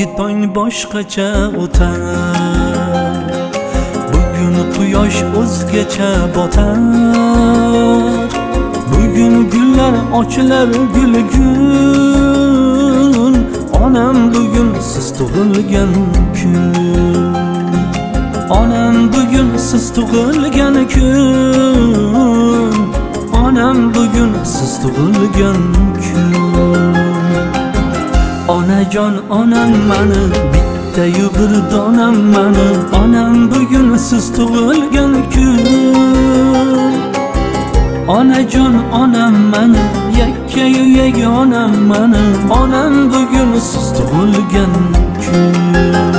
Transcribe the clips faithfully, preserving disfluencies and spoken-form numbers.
Bugungi tong boshqacha o'tar, bugun quyosh o'zgacha botar, bugun gullar ochilar gul gul. Onam bugun siz tug'ilgan kun, onam bugun siz tug'ilgan kun, onam bugun siz tug'ilgan kun. Onajon onam mani, bittayu bir donam mani, onam bugun siz tug'ilgan kun. Onajon onam mani, yakkayu yagonam mani, onam bugun siz tug'ilgan kun.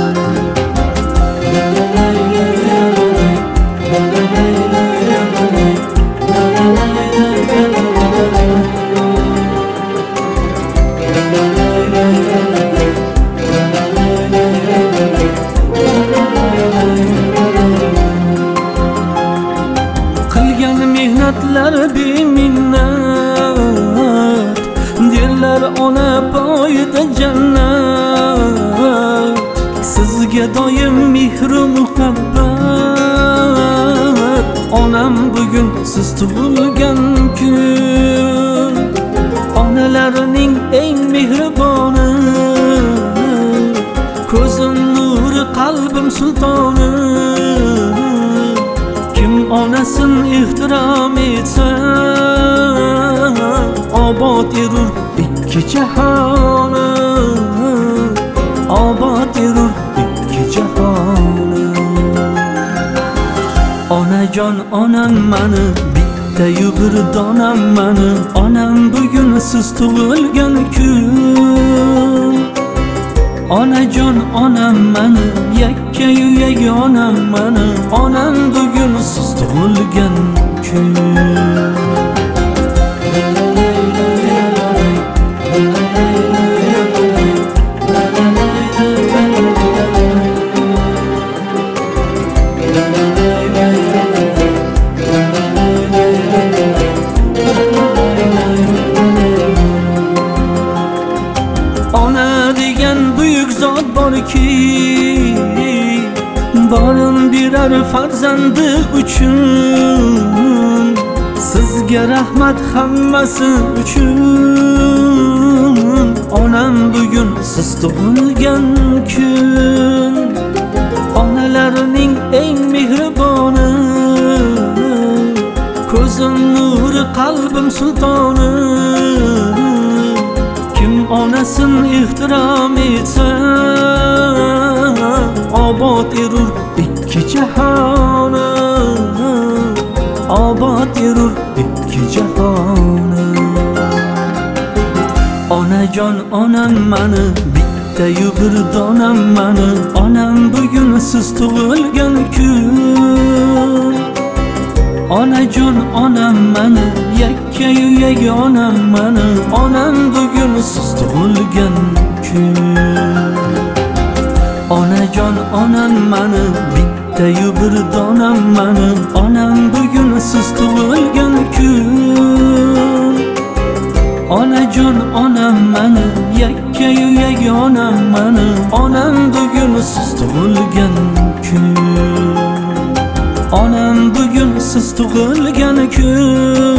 Qilgan mehnatlar beminnat, derlar ona poyida jannat. Sizga doim mehru muhabbat, onam bugun siz tug'ilgan kun. Onalarning eng mehriboni, ko'zim nuri qalbim sultoni. Kim onasin ehtirom etsa, obod erur ikki jahoni, obod erur ikki jahoni. Onajon onam mani, bittayu bir donam mani, onam bugun siz tug'ilgan kun. Onajon onam mani, yakkayu yagonam mani, onam bugun siz tug'ilgan kun. Ona degan buyuk zot borki, borin berar farzandi uchun. Sizga rahmat hammasi uchun. Onam bugun siz tug'ilgan kun. Onalarning eng mehriboni, ko'zim nuri qalbim sultoni. Kim onasin ehtirom etsa, obod erur ikki jahoni, obod erur ikki jahoni. Onajon onam mani, bittayu bir donam mani, onam bugun siz tug'ilgan kun. Onajon onam mani, yakkayu yagonam mani, onam bugun siz tug'ilgan kun. Onajon onam mani, bittayu bir donam mani, onam bugun siz tug'ilgan kun. Onajon onam mani, yakkayu yagonam mani, onam bugun siz tug'ilgan kun. Onam bugun siz tug'ilgan kun.